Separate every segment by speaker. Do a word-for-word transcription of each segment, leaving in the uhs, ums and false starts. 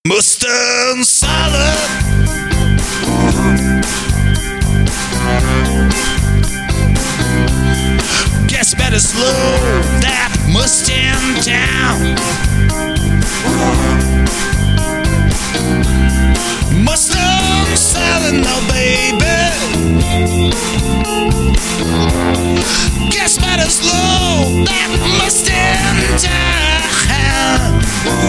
Speaker 1: Mustard salad. Guess better slow that Mustang down. Mustard salad now, baby. Guess better slow that Mustang down.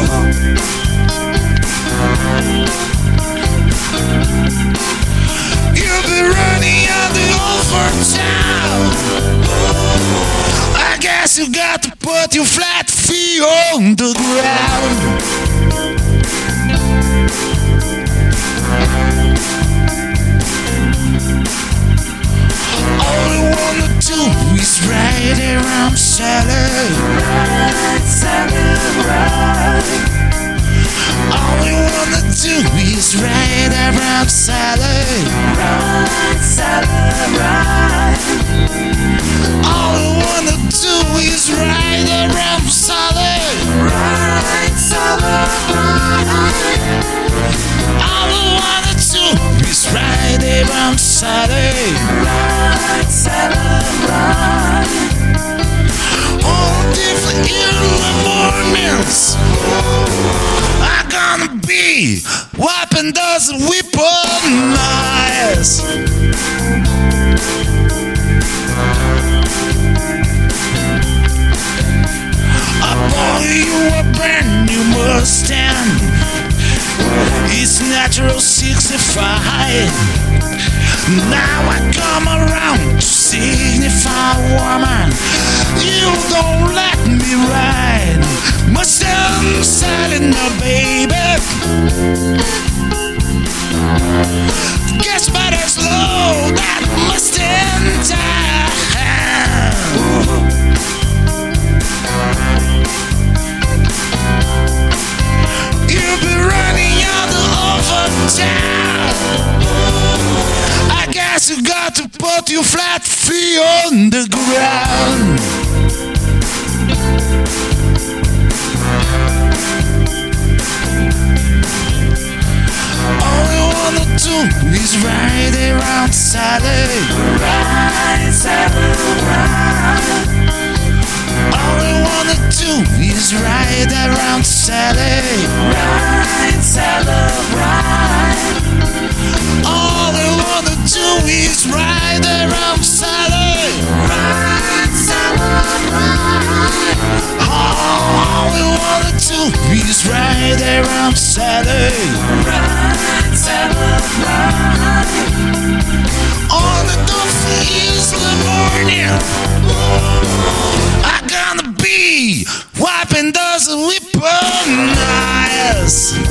Speaker 1: You'll be running out the over town. I guess you got to put your flat feet on the ground. All you wanna do is ride around salad.
Speaker 2: Ride, salad, ride.
Speaker 1: All you wanna do is ride around salad.
Speaker 2: Ride, salad, ride.
Speaker 1: All you wanna do is ride around salad.
Speaker 2: Ride, salad, ride.
Speaker 1: All you wanna do is ride around salad.
Speaker 2: Ride, salad, ride.
Speaker 1: All different early mornings are gonna be wiping those whip on eyes. I bought you a brand new Mustang. It's natural sixty-five. Now I come around to signify, woman, you don't let me ride. Mustang salad now, baby. Guess better slow that Mustang down. You'll be running out over town. I guess you got to put your flat feet on the ground. All you wanna do is ride around salad.
Speaker 2: Ride, salad, ride.
Speaker 1: All you wanna do is ride around salad.
Speaker 2: Ride, salad, ride.
Speaker 1: All you wanna do is ride around salad.
Speaker 2: Ride, salad, ride.
Speaker 1: All you wanna do is ride around salad.
Speaker 2: Ride, salad, ride.
Speaker 1: On the Duffy Isla morning, I'm gonna be wiping those whip on eyes.